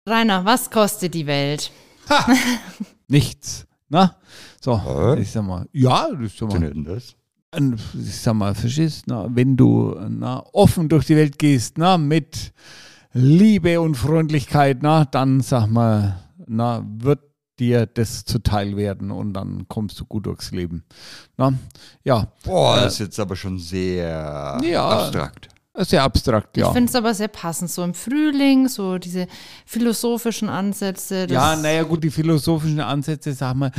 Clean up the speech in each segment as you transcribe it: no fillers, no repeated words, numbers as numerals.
Rainer, was kostet die Welt? Ha! Nichts. Na? So, ich sag mal, ja, ich sag mal, verstehst, wenn du offen durch die Welt gehst, mit Liebe und Freundlichkeit, dann sag mal, wird dir das zuteil werden und dann kommst du gut durchs Leben. Ja. Boah, das ist jetzt aber schon sehr abstrakt. Sehr abstrakt, ja. Ich finde es aber sehr passend, so im Frühling, so diese philosophischen Ansätze. Die philosophischen Ansätze,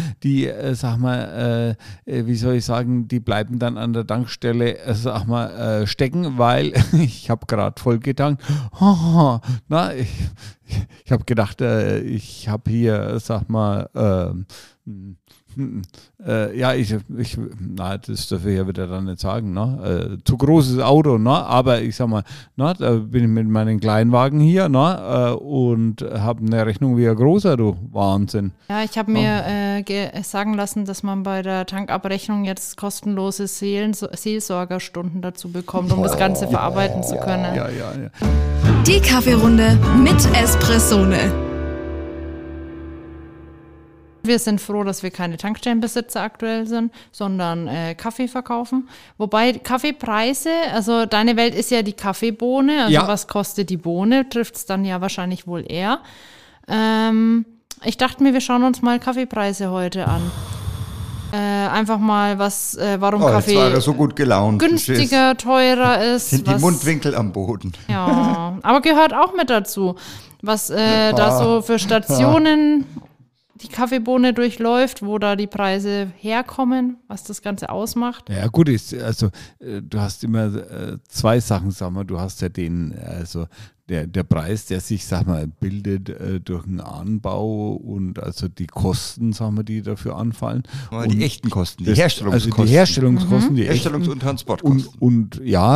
wie soll ich sagen, die bleiben dann an der Tankstelle, stecken, weil ich habe gerade voll getankt. Ich habe gedacht, ich habe hier, das darf ich ja wieder dann nicht sagen, zu großes Auto, aber ich sag mal, da bin ich mit meinem Kleinwagen hier, und habe eine Rechnung wie ein großer, du Wahnsinn. Ja, ich habe mir sagen lassen, dass man bei der Tankabrechnung jetzt kostenlose Seelsorgerstunden dazu bekommt, um das Ganze verarbeiten zu können. Ja. Die Kaffeerunde mit Espressone. Wir sind froh, dass wir keine Tankstellenbesitzer aktuell sind, sondern Kaffee verkaufen. Wobei Kaffeepreise, also deine Welt ist ja die Kaffeebohne, also was kostet die Bohne, trifft es dann ja wahrscheinlich wohl eher. Ich dachte mir, wir schauen uns mal Kaffeepreise heute an. Einfach mal, warum Kaffee jetzt war er so gut gelaunt, günstiger, teurer ist. Sind die Mundwinkel am Boden. Ja, aber gehört auch mit dazu, was da so für Stationen die Kaffeebohne durchläuft, wo da die Preise herkommen, was das Ganze ausmacht. Ja gut, du hast immer zwei Sachen, du hast ja der Preis, der sich, bildet durch den Anbau und also die Kosten, die dafür anfallen. Aber die echten Kosten, die Herstellungskosten. Also die Herstellungskosten, die Herstellungs- und Transportkosten. Und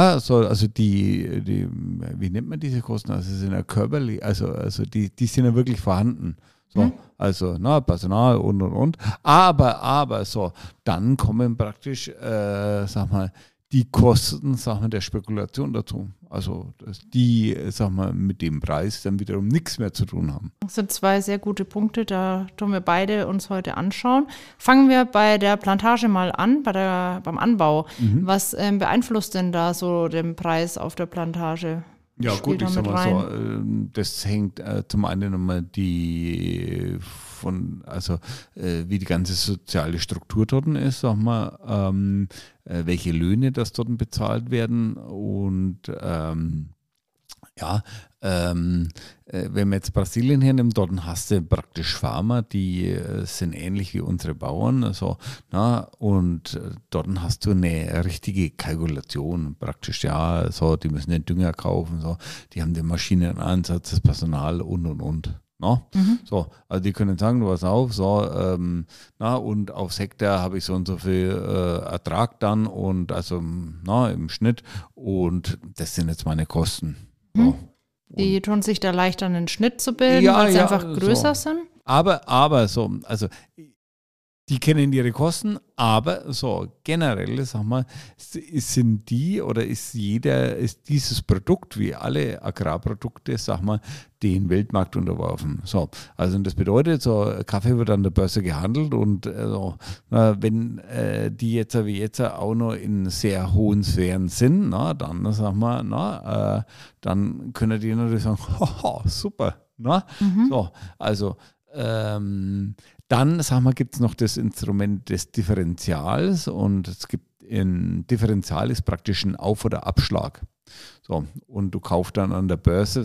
die, wie nennt man diese Kosten? Also sind ja körperlich, die sind ja wirklich vorhanden. So, also Personal und. Aber dann kommen praktisch, die Kosten, der Spekulation dazu. Also die, mit dem Preis dann wiederum nichts mehr zu tun haben. Das sind zwei sehr gute Punkte, da tun wir beide uns heute anschauen. Fangen wir bei der Plantage mal an, beim Anbau. Was beeinflusst denn da so den Preis auf der Plantage? Ja gut, ich sag mal so, das hängt zum einen nochmal wie die ganze soziale Struktur dort ist, welche Löhne das dort bezahlt werden und wenn man jetzt Brasilien hernimmt, dort hast du praktisch Farmer, die sind ähnlich wie unsere Bauern, und dort hast du eine richtige Kalkulation praktisch, die müssen den Dünger kaufen, die haben den Maschinenansatz, das Personal und. So, also die können sagen, du pass auf, und aufs Hektar habe ich so und so viel Ertrag dann und also im Schnitt und das sind jetzt meine Kosten. So. Die tun sich da leichter einen Schnitt zu bilden, weil sie einfach größer sind. Aber die kennen ihre Kosten, aber generell, sind die oder ist dieses Produkt wie alle Agrarprodukte, den Weltmarkt unterworfen. So, also das bedeutet, Kaffee wird an der Börse gehandelt und wenn die jetzt auch noch in sehr hohen Sphären sind, dann dann können die natürlich sagen, haha, super. So, also dann, gibt es noch das Instrument des Differentials und es gibt ein Differential ist praktisch ein Auf- oder Abschlag. So, und du kaufst dann an der Börse,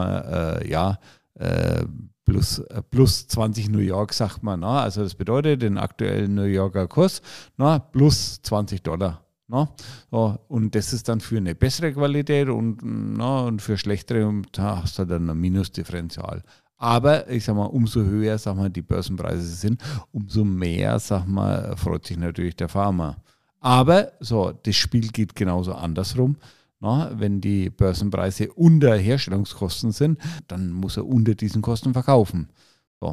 plus 20 New York, also das bedeutet den aktuellen New Yorker Kurs, plus $20. So, und das ist dann für eine bessere Qualität und für schlechtere hast du dann ein Minusdifferential. Aber ich sag mal, umso höher die Börsenpreise sind, umso mehr freut sich natürlich der Farmer. Aber das Spiel geht genauso andersrum. Wenn die Börsenpreise unter Herstellungskosten sind, dann muss er unter diesen Kosten verkaufen. So.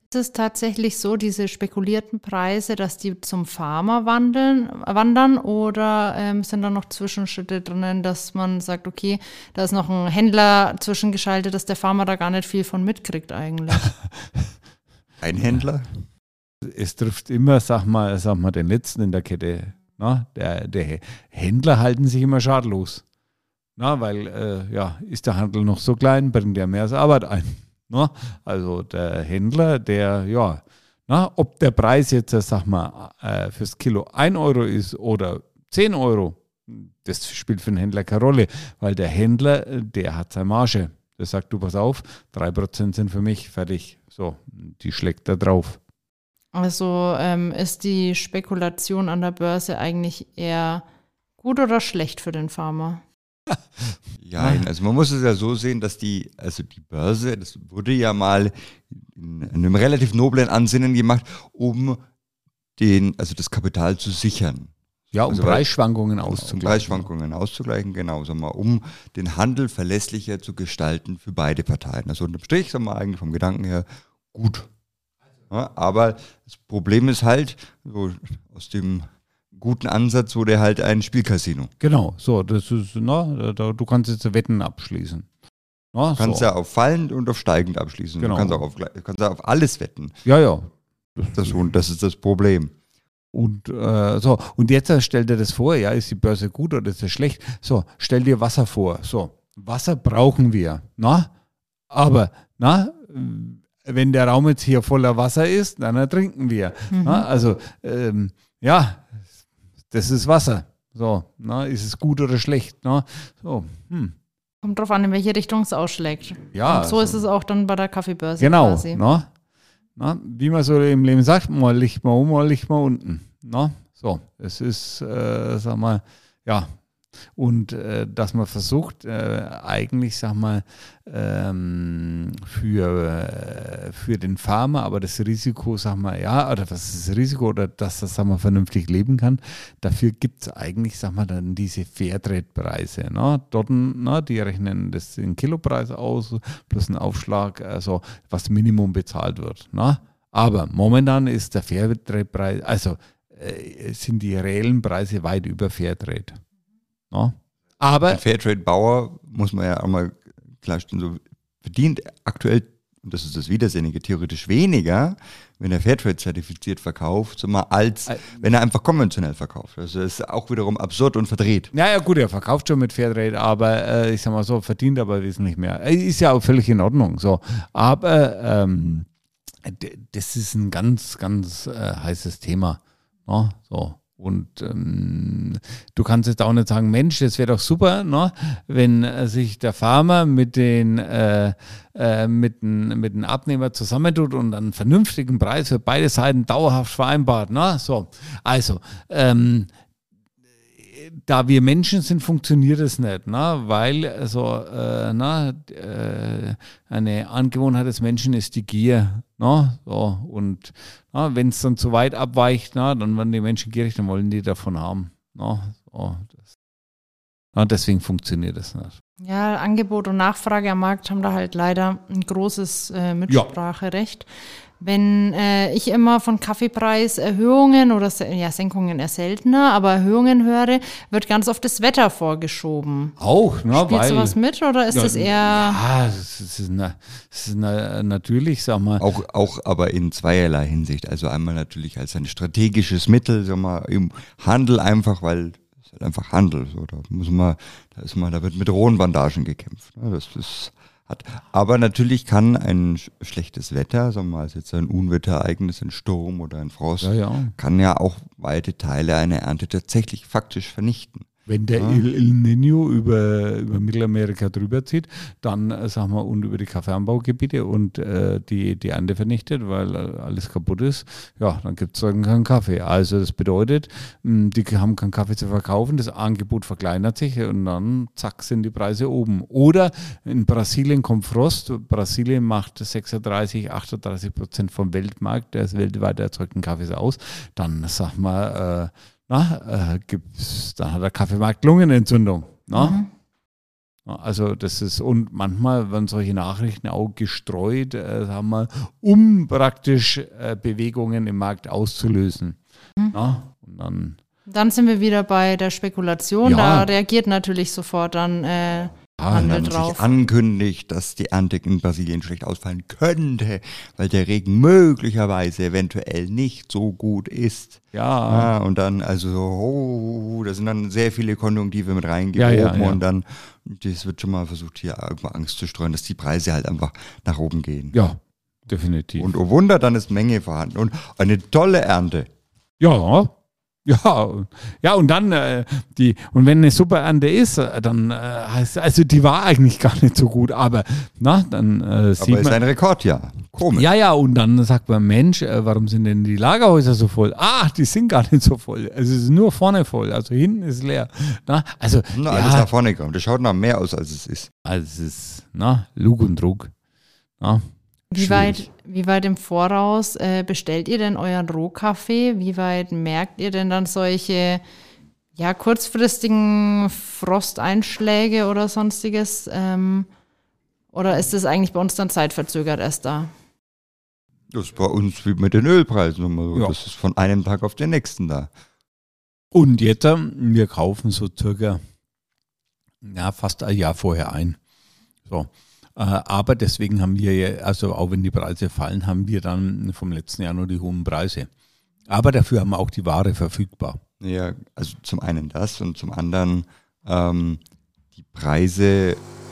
Ist es tatsächlich so, diese spekulierten Preise, dass die zum Farmer wandern oder sind da noch Zwischenschritte drinnen, dass man sagt, okay, da ist noch ein Händler zwischengeschaltet, dass der Farmer da gar nicht viel von mitkriegt eigentlich? Ein Händler? Es trifft immer, sag mal, den Letzten in der Kette. Na, der Händler halten sich immer schadlos. Na, weil, ist der Handel noch so klein, bringt der mehr als Arbeit ein. Na, also der Händler, ob der Preis jetzt, fürs Kilo 1 Euro ist oder 10 Euro, das spielt für den Händler keine Rolle, weil der Händler, der hat seine Marge. Der sagt, du pass auf, 3% sind für mich, fertig. So, die schlägt da drauf. Also ist die Spekulation an der Börse eigentlich eher gut oder schlecht für den Farmer? Ja, also man muss es ja so sehen, dass die Börse, das wurde ja mal in einem relativ noblen Ansinnen gemacht, um das Kapital zu sichern. Ja, um Preisschwankungen auszugleichen. Preisschwankungen auszugleichen, genau, um den Handel verlässlicher zu gestalten für beide Parteien. Also unterm Strich, eigentlich vom Gedanken her gut. Ja, aber das Problem ist halt, so aus dem guten Ansatz wurde halt ein Spielcasino. Genau, so, das ist, du kannst jetzt Wetten abschließen. Du kannst ja auf fallend und auf steigend abschließen. Genau. Du kannst auf alles wetten. Ja. Das ist das Problem. Und und jetzt stell dir das vor, ja, ist die Börse gut oder ist sie schlecht? So, stell dir Wasser vor. So, Wasser brauchen wir, aber, wenn der Raum jetzt hier voller Wasser ist, dann ertrinken wir. Also, das ist Wasser. So, ist es gut oder schlecht? So, Kommt drauf an, in welche Richtung es ausschlägt. Ja. Und so ist es auch dann bei der Kaffeebörse genau, quasi. Wie man so im Leben sagt, mal Licht mal oben, mal Licht mal unten. So, es ist, und dass man versucht, eigentlich, für den Farmer, aber das Risiko, oder was ist das Risiko, oder dass das, vernünftig leben kann, dafür gibt es eigentlich, dann diese Fairtrade-Preise. Dort, die rechnen das den Kilopreis aus, plus einen Aufschlag, also was Minimum bezahlt wird. Aber momentan ist der Fairtrade-Preis, sind die reellen Preise weit über Fairtrade. Aber ein Fairtrade-Bauer, muss man ja auch mal klarstellen, so verdient aktuell, und das ist das Widersinnige, theoretisch weniger, wenn er Fairtrade-zertifiziert verkauft, als wenn er einfach konventionell verkauft. Also das ist auch wiederum absurd und verdreht. Ja, gut, er verkauft schon mit Fairtrade, aber verdient aber wesentlich mehr. Ist ja auch völlig in Ordnung. So. Aber das ist ein ganz, ganz heißes Thema. So. Und du kannst jetzt auch nicht sagen, Mensch, das wäre doch super, wenn sich der Farmer mit den Abnehmer zusammentut und einen vernünftigen Preis für beide Seiten dauerhaft vereinbart. So, also da wir Menschen sind, funktioniert es nicht, weil eine Angewohnheit des Menschen ist die Gier. So, und wenn es dann zu weit abweicht, dann werden die Menschen gierig, dann wollen die davon haben. Deswegen funktioniert es nicht. Ja, Angebot und Nachfrage am Markt haben da halt leider ein großes Mitspracherecht. Wenn ich immer von Kaffeepreiserhöhungen oder Senkungen eher seltener, aber Erhöhungen höre, wird ganz oft das Wetter vorgeschoben. Auch, Spielt sowas mit oder ist das eher... Ja, das ist natürlich, sag mal... Auch aber in zweierlei Hinsicht. Also einmal natürlich als ein strategisches Mittel, im Handel einfach, weil es halt einfach Handel. So, da wird mit rohen Bandagen gekämpft. Das ist... Aber natürlich kann ein schlechtes Wetter, jetzt ein Unwetterereignis, ein Sturm oder ein Frost, kann ja auch weite Teile einer Ernte tatsächlich faktisch vernichten. Wenn der El Niño über Mittelamerika drüber zieht, dann, und über die Kaffeeanbaugebiete und die Ernte vernichtet, weil alles kaputt ist, dann gibt es keinen Kaffee. Also das bedeutet, die haben keinen Kaffee zu verkaufen, das Angebot verkleinert sich und dann zack sind die Preise oben. Oder in Brasilien kommt Frost, Brasilien macht 36-38% vom Weltmarkt des weltweit erzeugten Kaffees aus, dann dann hat der Kaffeemarkt Lungenentzündung. Also das ist, und manchmal werden solche Nachrichten auch gestreut, sagen wir, um praktisch Bewegungen im Markt auszulösen. Ja, und dann sind wir wieder bei der Spekulation, da reagiert natürlich sofort dann Handel drauf. Sich ankündigt, dass die Ernte in Brasilien schlecht ausfallen könnte, weil der Regen möglicherweise eventuell nicht so gut ist. Ja. Und dann, also, da sind dann sehr viele Konjunktive mit reingehoben und dann, das wird schon mal versucht, hier irgendwo Angst zu streuen, dass die Preise halt einfach nach oben gehen. Ja, definitiv. Und oh Wunder, dann ist Menge vorhanden und eine tolle Ernte. Ja, und dann und wenn eine super Ernte ist, dann heißt also die war eigentlich gar nicht so gut, aber dann sieht man. Aber ist ein Rekordjahr. Komisch. Ja, und dann sagt man, Mensch, warum sind denn die Lagerhäuser so voll? Die sind gar nicht so voll. Also es ist nur vorne voll, also hinten ist leer. Alles nach vorne kommt. Das schaut nach mehr aus, als es ist. Also es ist, Lug und Trug. Wie weit im Voraus bestellt ihr denn euren Rohkaffee? Wie weit merkt ihr denn dann solche kurzfristigen Frosteinschläge oder sonstiges? Oder ist das eigentlich bei uns dann zeitverzögert erst da? Das ist bei uns wie mit den Ölpreisen. Das ist von einem Tag auf den nächsten da. Und jetzt, wir kaufen so circa fast ein Jahr vorher ein. So. Aber deswegen haben wir, also auch wenn die Preise fallen, haben wir dann vom letzten Jahr nur die hohen Preise. Aber dafür haben wir auch die Ware verfügbar. Ja, also zum einen das und zum anderen die Preise.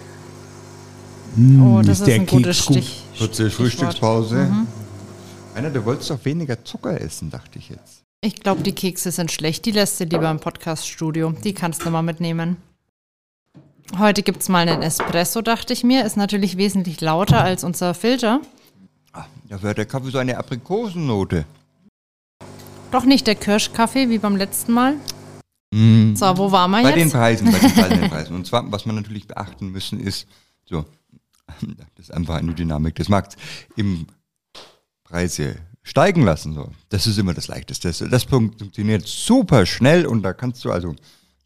Das ist ein gutes Stich. Kurze Frühstückspause. Einer, du wolltest doch weniger Zucker essen, dachte ich jetzt. Ich glaube, die Kekse sind schlecht. Die lässt du lieber im Podcaststudio. Die kannst du mal mitnehmen. Heute gibt es mal einen Espresso, dachte ich mir. Ist natürlich wesentlich lauter als unser Filter. Da wäre der Kaffee so eine Aprikosennote. Doch nicht der Kirschkaffee wie beim letzten Mal. So, wo waren wir bei jetzt? Bei den fallenden Preisen. Und zwar, was man natürlich beachten müssen, ist, das ist einfach eine Dynamik des Markts, im Preise steigen lassen. So. Das ist immer das Leichteste. Das funktioniert super schnell und da kannst du also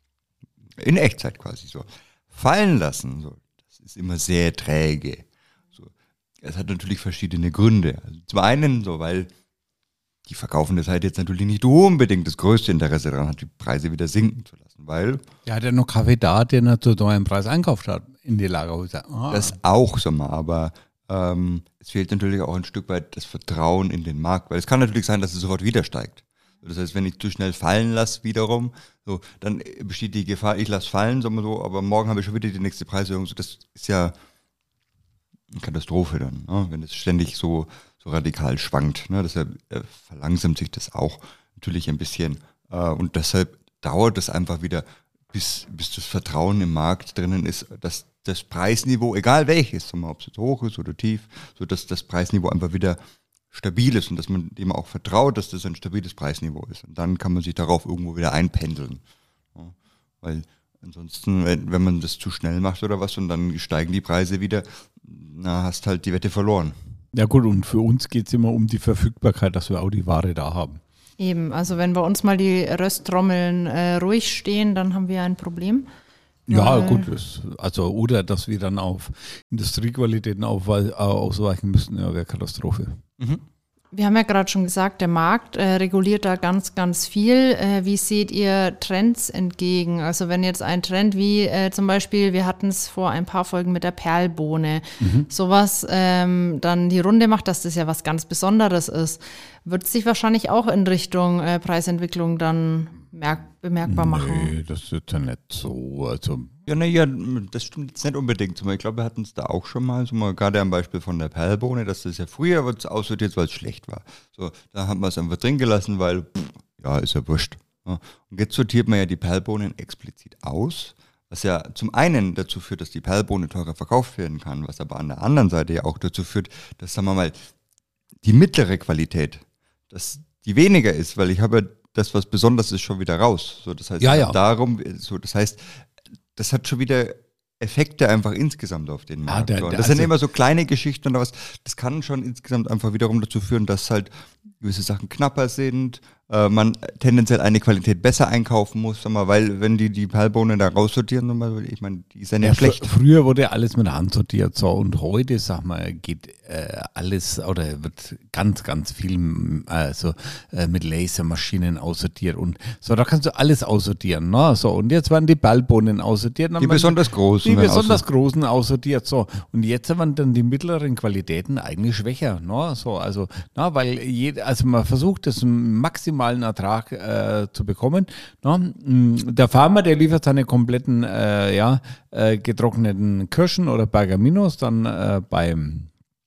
in Echtzeit quasi so fallen lassen. So. Das ist immer sehr träge. So. Es hat natürlich verschiedene Gründe. Also zum einen, weil die verkaufende Seite jetzt natürlich nicht unbedingt das größte Interesse daran hat, die Preise wieder sinken zu lassen, weil... Ja, hat ja noch Kaffee da, den er zu teuren Preis einkauft hat in die Lagerhäuser. Das auch so mal, aber es fehlt natürlich auch ein Stück weit das Vertrauen in den Markt, weil es kann natürlich sein, dass es sofort wieder steigt. Das heißt, wenn ich zu schnell fallen lasse wiederum, dann besteht die Gefahr, ich lasse fallen, aber morgen habe ich schon wieder die nächste Preiserhöhung. Das ist ja eine Katastrophe dann, wenn es ständig so radikal schwankt. Deshalb verlangsamt sich das auch natürlich ein bisschen. Und deshalb dauert es einfach wieder, bis das Vertrauen im Markt drinnen ist, dass das Preisniveau, egal welches, ob es jetzt hoch ist oder tief, dass das Preisniveau einfach wieder stabil ist und dass man dem auch vertraut, dass das ein stabiles Preisniveau ist. Und dann kann man sich darauf irgendwo wieder einpendeln. Ja, weil ansonsten, wenn man das zu schnell macht oder was und dann steigen die Preise wieder, hast halt die Wette verloren. Ja gut, und für uns geht es immer um die Verfügbarkeit, dass wir auch die Ware da haben. Eben, also wenn bei uns mal die Rösttrommeln ruhig stehen, dann haben wir ein Problem. Ja, gut, oder dass wir dann auf Industriequalitäten ausweichen müssen, wäre Katastrophe. Wir haben ja gerade schon gesagt, der Markt reguliert da ganz, ganz viel. Wie seht ihr Trends entgegen? Also wenn jetzt ein Trend wie zum Beispiel, wir hatten es vor ein paar Folgen mit der Perlbohne, sowas dann die Runde macht, dass das ja was ganz Besonderes ist, wird sich wahrscheinlich auch in Richtung Preisentwicklung dann bemerkbar machen. Nee, das ist ja nicht so. Also Ja, das stimmt jetzt nicht unbedingt. Ich glaube, wir hatten es da auch schon mal, gerade am Beispiel von der Perlbohne, dass das ja früher aussortiert, weil es schlecht war. Da haben wir es einfach drin gelassen, weil, ist ja wurscht. Ja. Und jetzt sortiert man ja die Perlbohnen explizit aus, was ja zum einen dazu führt, dass die Perlbohne teurer verkauft werden kann, was aber an der anderen Seite ja auch dazu führt, dass, sagen wir mal, die mittlere Qualität, dass die weniger ist, weil ich habe ja das, was besonders ist, schon wieder raus. Das heißt, das heißt, das hat schon wieder Effekte einfach insgesamt auf den Markt. Das sind immer so kleine Geschichten oder was. Das kann schon insgesamt einfach wiederum dazu führen, dass halt gewisse Sachen knapper sind, man tendenziell eine Qualität besser einkaufen muss, sag mal, weil wenn die Perlbohne da raussortieren, sag mal, ich meine, die ist ja nicht schlecht. Früher wurde alles mit der Hand sortiert, so, und heute, sag mal, geht alles oder wird ganz, ganz viel mit Lasermaschinen aussortiert und so, da kannst du alles aussortieren, ne? So, und jetzt werden die Perlbohnen aussortiert. Die besonders großen. Die besonders großen aussortiert, so, und jetzt werden dann die mittleren Qualitäten eigentlich schwächer, ne? So, also, na, weil man versucht, das maximalen Ertrag zu bekommen. Ne? Der Farmer, der liefert seine kompletten getrockneten Kirschen oder Pergaminos dann beim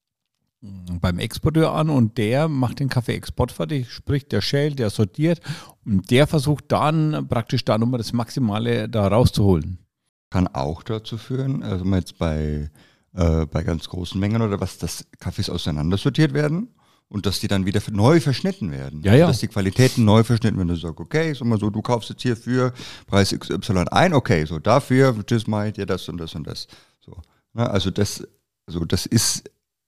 Exporteur an und der macht den Kaffeeexport fertig, sprich der schält, der sortiert und der versucht dann praktisch da nochmal das Maximale da rauszuholen. Kann auch dazu führen, also jetzt bei ganz großen Mengen oder was, dass Kaffees auseinandersortiert werden. Und dass die dann wieder neu verschnitten werden. Ja. Dass die Qualitäten neu verschnitten werden. Du sagst, okay, sag mal so, du kaufst jetzt hier für Preis XY ein, okay, so dafür, das mache ich dir das und das und das. So, ne, also das ist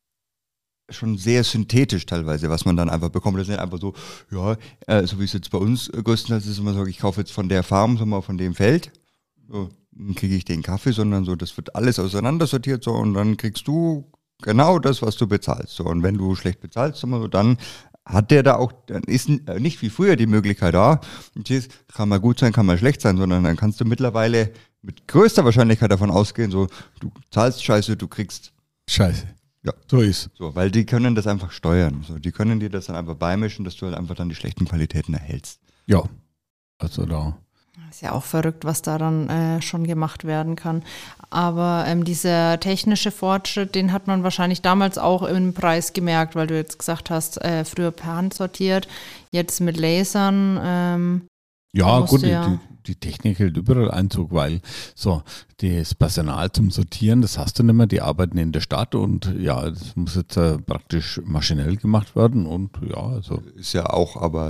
schon sehr synthetisch teilweise, was man dann einfach bekommt. Das ist nicht einfach so, ja, so wie es jetzt bei uns größtenteils ist, immer so, ich kaufe jetzt von der Farm, so mal von dem Feld, so, dann kriege ich den Kaffee, sondern so, das wird alles auseinandersortiert, so, und dann kriegst du genau das, was du bezahlst. So, und wenn du schlecht bezahlst, dann hat der da auch, dann ist nicht wie früher die Möglichkeit da, kann mal gut sein, kann mal schlecht sein, sondern dann kannst du mittlerweile mit größter Wahrscheinlichkeit davon ausgehen, so, du zahlst Scheiße, du kriegst Scheiße. Ja. So ist. So, weil die können das einfach steuern. So, die können dir das dann einfach beimischen, dass du halt einfach dann die schlechten Qualitäten erhältst. Ja, also da. Ist ja auch verrückt, was da dann schon gemacht werden kann. Aber dieser technische Fortschritt, den hat man wahrscheinlich damals auch im Preis gemerkt, weil du jetzt gesagt hast, früher per Hand sortiert, jetzt mit Lasern. Ja, gut, die Technik hält überall Einzug, weil so das Personal zum Sortieren, das hast du nicht mehr, die arbeiten in der Stadt und ja, das muss jetzt praktisch maschinell gemacht werden und ja, also. Ist ja auch aber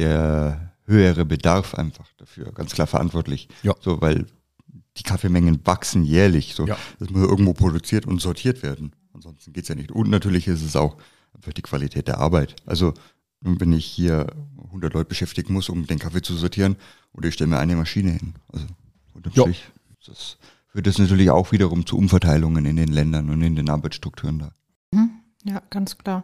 der höhere Bedarf einfach dafür, ganz klar verantwortlich. Ja. So, weil die Kaffeemengen wachsen jährlich, so, das muss irgendwo produziert und sortiert werden. Ansonsten geht es ja nicht. Und natürlich ist es auch für die Qualität der Arbeit. Also wenn ich hier 100 Leute beschäftigen muss, um den Kaffee zu sortieren, oder ich stelle mir eine Maschine hin. Also unterm Strich, das führt das natürlich auch wiederum zu Umverteilungen in den Ländern und in den Arbeitsstrukturen da. Ja, ganz klar.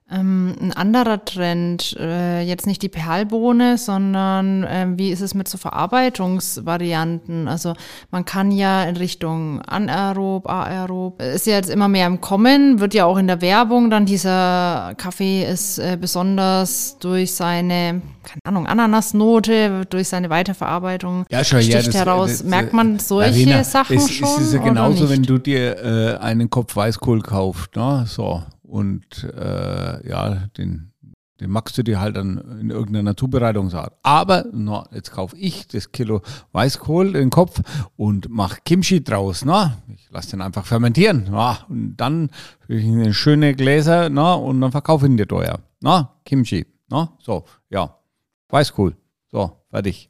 Ein anderer Trend, jetzt nicht die Perlbohne, sondern wie ist es mit so Verarbeitungsvarianten? Also man kann ja in Richtung anaerob, aerob, ist ja jetzt immer mehr im Kommen, wird ja auch in der Werbung dann dieser Kaffee ist besonders durch seine, keine Ahnung, Ananasnote, durch seine Weiterverarbeitung sticht heraus. Merkt man solche Marina, Sachen schon? Es ist ja genauso, wenn du dir einen Kopf Weißkohl kaufst, ne? So. Und den magst du dir halt dann in irgendeiner Zubereitungsart. Aber jetzt kaufe ich das Kilo Weißkohl, den Kopf, und mache Kimchi draus. Ich lasse den einfach fermentieren. Und dann in schöne Gläser und dann verkaufe ich ihn dir teuer. Kimchi. So, ja. Weißkohl. So, fertig.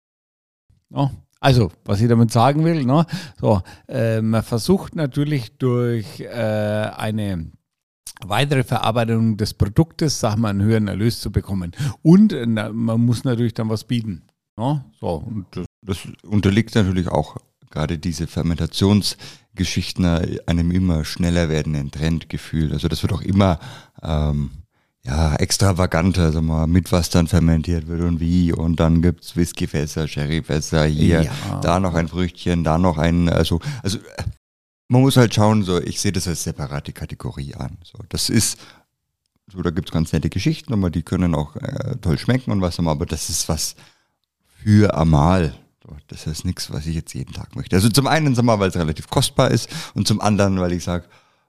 Also, was ich damit sagen will, man versucht natürlich durch eine weitere Verarbeitung des Produktes, einen höheren Erlös zu bekommen. Und man muss natürlich dann was bieten. So, und das unterliegt natürlich auch gerade diese Fermentationsgeschichten einem immer schneller werdenden Trendgefühl. Also das wird auch immer extravaganter, mit was dann fermentiert wird und wie. Und dann gibt's Whiskyfässer, Sherryfässer, hier, da noch ein Früchtchen, da noch ein, also man muss halt schauen, so, ich sehe das als separate Kategorie an. So, das ist, so, da gibt's ganz nette Geschichten, aber die können auch toll schmecken und was, aber das ist was für einmal. So, das ist nichts, was ich jetzt jeden Tag möchte. Also zum einen, weil es relativ kostbar ist und zum anderen, weil ich sage,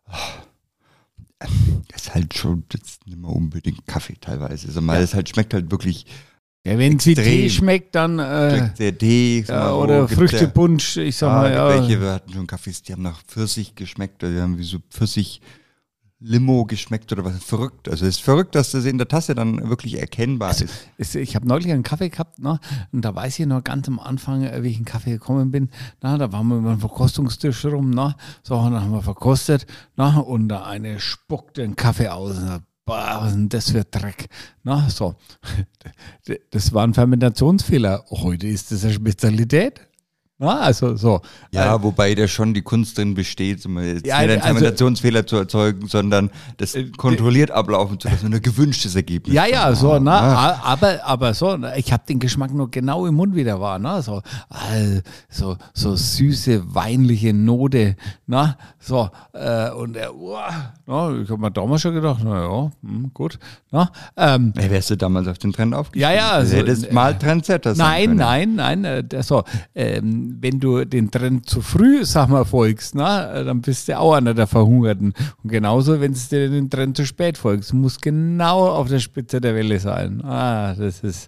das ist halt schon jetzt nicht mehr unbedingt Kaffee teilweise. Das halt schmeckt halt wirklich. Ja, wenn es wie Tee schmeckt, dann der Tee oder Früchtepunsch, ich sag mal, welche, wir hatten schon Kaffees, die haben nach Pfirsich geschmeckt, oder die haben wie so Pfirsich-Limo geschmeckt oder was, verrückt. Also es ist verrückt, dass das in der Tasse dann wirklich erkennbar ist. Ich habe neulich einen Kaffee gehabt, und da weiß ich noch ganz am Anfang, wie ich in Kaffee gekommen bin, da waren wir über den Verkostungstisch rum, so, und dann haben wir verkostet, und da eine spuckte den Kaffee aus, boah, was ist denn das für Dreck? Na, so. Das war ein Fermentationsfehler. Heute ist das eine Spezialität. Na, also so. Ja, wobei da schon die Kunst drin besteht, jetzt nicht einen also, Fermentationsfehler zu erzeugen, sondern das kontrolliert ablaufen zu lassen, ein gewünschtes Ergebnis. Ja, so, aber so, ich habe den Geschmack nur genau im Mund wieder war, ne, so süße, weinliche Note, na, so, und ich habe mir damals schon gedacht, gut, na, wärst du damals auf den Trend aufgestiegen? Ja, also, du hättest mal Trendsetter sein können. Nein, so, wenn du den Trend zu früh, sag mal, folgst, na, dann bist du auch einer der Verhungerten. Und genauso, wenn du den Trend zu spät folgst, muss genau auf der Spitze der Welle sein. Das ist...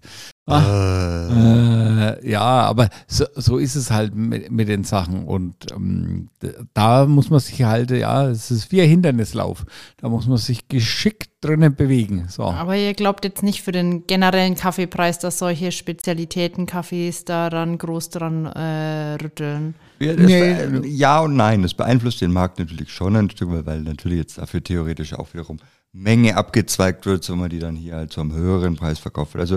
ja, aber so ist es halt mit den Sachen und da muss man sich halt, es ist wie ein Hindernislauf, da muss man sich geschickt drinnen bewegen. So. Aber ihr glaubt jetzt nicht für den generellen Kaffeepreis, dass solche Spezialitäten-Cafés daran groß dran rütteln? Ja und nein, das beeinflusst den Markt natürlich schon ein Stück, weil natürlich jetzt dafür theoretisch auch wiederum Menge abgezweigt wird, so man die dann hier halt zu einem höheren Preis verkauft wird. Also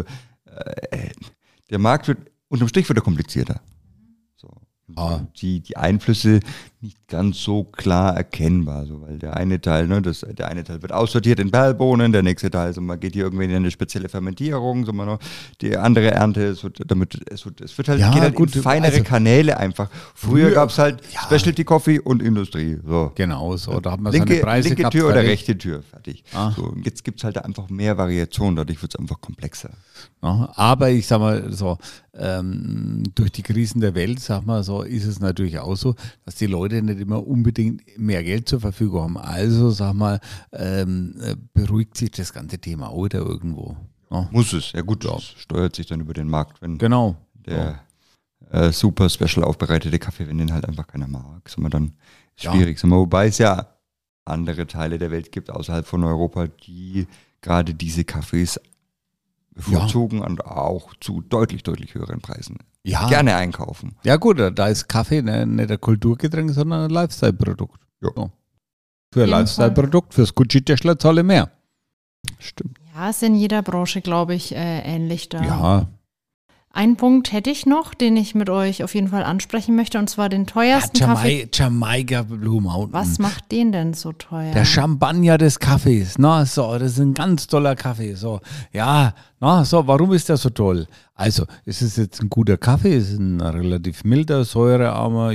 der Markt wird, unterm Strich wird er komplizierter. So. Die Einflüsse nicht ganz so klar erkennbar, so, weil der eine Teil, der eine Teil wird aussortiert in Perlbohnen, der nächste Teil, so, man geht hier irgendwie in eine spezielle Fermentierung, so, die andere Ernte, es wird halt in feinere Kanäle einfach. Früher gab es halt Specialty Coffee und Industrie. So. Genau, so, da hat man seine Preise linke gehabt. Tür oder rechte Tür, fertig. So, und jetzt gibt es halt einfach mehr Variationen, dadurch wird es einfach komplexer. Ja, aber ich sag mal so, durch die Krisen der Welt, sag mal so, ist es natürlich auch so, dass die Leute nicht immer unbedingt mehr Geld zur Verfügung haben. Also, sag mal, beruhigt sich das ganze Thema auch wieder irgendwo. Ja. Muss es, ja gut, das steuert sich dann über den Markt, wenn genau. Der super special aufbereitete Kaffee, wenn den halt einfach keiner mag, ist immer dann schwierig. Ja. Wobei es ja andere Teile der Welt gibt, außerhalb von Europa, die gerade diese Kaffees bevorzugen und auch zu deutlich, deutlich höheren Preisen gerne einkaufen. Ja gut, da ist Kaffee nicht ein Kulturgetränk, sondern ein Lifestyle-Produkt. So. Für ein Lifestyle-Produkt, fürs Gucci-Täschler zahle ich mehr. Stimmt. Ja, ist in jeder Branche, glaube ich, ähnlich da. Ja. Einen Punkt hätte ich noch, den ich mit euch auf jeden Fall ansprechen möchte, und zwar den teuersten Kaffee. Jamaica Blue Mountain. Was macht den denn so teuer? Der Champagner des Kaffees. Na, so, das ist ein ganz toller Kaffee. So, ja, na, so, warum ist der so toll? Also, es ist jetzt ein guter Kaffee, es ist ein relativ milder, säurearmer,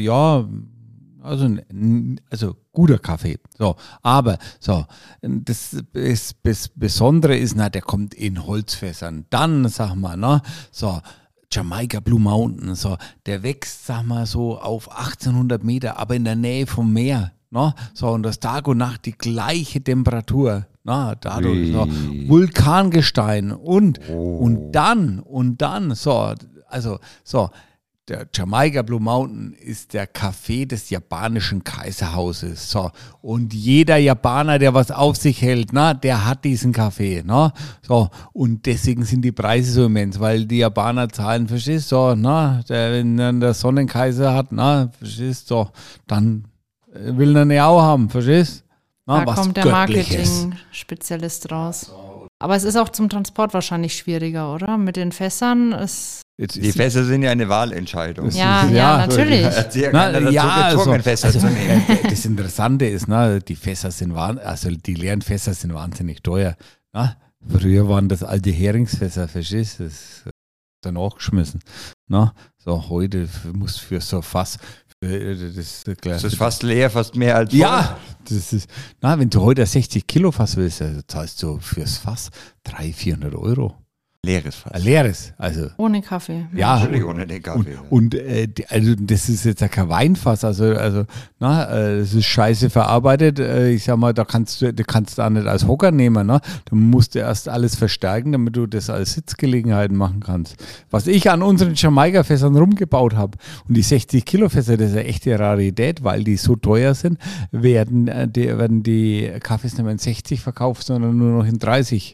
also guter Kaffee. So, aber so, das Besondere ist, der kommt in Holzfässern. Dann, sag mal, so, Jamaica Blue Mountain, so, der wächst, sag mal, so auf 1800 Meter, aber in der Nähe vom Meer. So, und das Tag und Nacht die gleiche Temperatur. Dadurch, so, Vulkangestein und dann, so, also, so, der Jamaica Blue Mountain ist der Kaffee des japanischen Kaiserhauses. So. Und jeder Japaner, der was auf sich hält, der hat diesen Kaffee. So. Und deswegen sind die Preise so immens, weil die Japaner zahlen, verstehst du? So, wenn dann der Sonnenkaiser hat, verstehst du? So, dann will er ihn auch haben, verstehst du? Da kommt der Marketing-Spezialist raus. Aber es ist auch zum Transport wahrscheinlich schwieriger, oder? Mit den Fässern ist... Die Fässer sind ja eine Wahlentscheidung. Ja, natürlich. Fässer zu nehmen. Das Interessante ist, die Fässer sind die leeren Fässer sind wahnsinnig teuer. Früher waren das alte Heringsfässer, verstehst du? Das ist dann nachgeschmissen. So, heute muss für so Fass. Das ist fast leer, fast mehr als voll. Ja, das ist, wenn du heute 60 Kilo Fass willst, zahlst du fürs Fass 300-400 Euro. Leeres Fass. Ein leeres, also. Ohne Kaffee. Ja. Natürlich ohne den Kaffee. Und also das ist jetzt ja kein Weinfass, das ist scheiße verarbeitet. Ich sag mal, du kannst da nicht als Hocker nehmen, Du musst erst alles verstärken, damit du das als Sitzgelegenheiten machen kannst. Was ich an unseren Jamaika-Fässern rumgebaut habe und die 60 Kilo Fässer, das ist eine echte Rarität, weil die so teuer sind, werden die Kaffees nicht mehr in 60 verkauft, sondern nur noch in 30,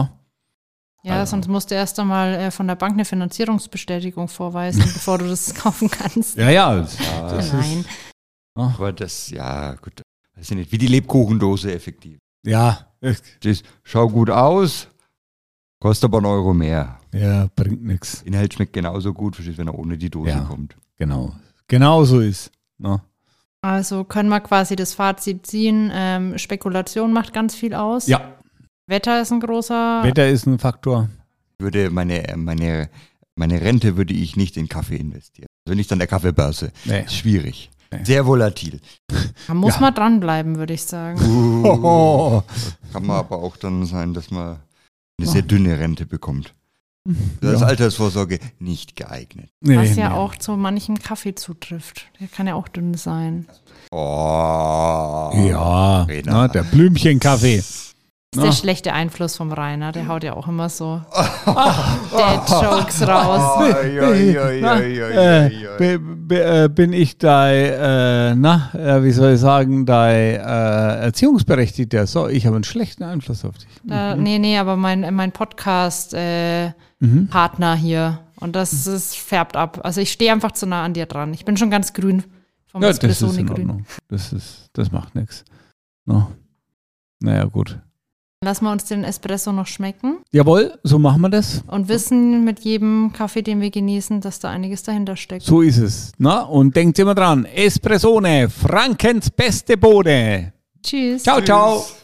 Ja, sonst musst du erst einmal von der Bank eine Finanzierungsbestätigung vorweisen, bevor du das kaufen kannst. Ja. Nein. Aber das, gut, weiß ich nicht, wie die Lebkuchendose effektiv. Ja. Schau gut aus, kostet aber €1 mehr. Ja, bringt nichts. Inhalt schmeckt genauso gut, verstehst, wenn er ohne die Dose kommt. Genau. Genau so ist. No. Also können wir quasi das Fazit ziehen, Spekulation macht ganz viel aus. Ja. Wetter ist ein großer... Wetter ist ein Faktor. Würde meine Rente würde ich nicht in Kaffee investieren. Also nicht an der Kaffeebörse. Nee. Ist schwierig. Nee. Sehr volatil. Da muss man dranbleiben, würde ich sagen. Kann man aber auch dann sein, dass man eine sehr dünne Rente bekommt. Das ist Altersvorsorge nicht geeignet. Was ja auch zu manchem Kaffee zutrifft. Der kann ja auch dünn sein. Oh. Ja, der Blümchenkaffee. Das ist der schlechte Einfluss vom Rainer, der haut ja auch immer so Dad-Jokes raus. Bin ich dein, wie soll ich sagen, dein Erziehungsberechtigter? So, ich habe einen schlechten Einfluss auf dich. Nee, aber mein Podcast Partner hier und das färbt ab. Also ich stehe einfach zu nah an dir dran. Ich bin schon ganz grün vom Espresso grün. Das macht nichts. No. Naja, gut. Lassen wir uns den Espresso noch schmecken. Jawohl, so machen wir das. Und wissen mit jedem Kaffee, den wir genießen, dass da einiges dahinter steckt. So ist es. Na, und denkt immer dran, Espressone, Frankens beste Bohne. Tschüss. Ciao, ciao.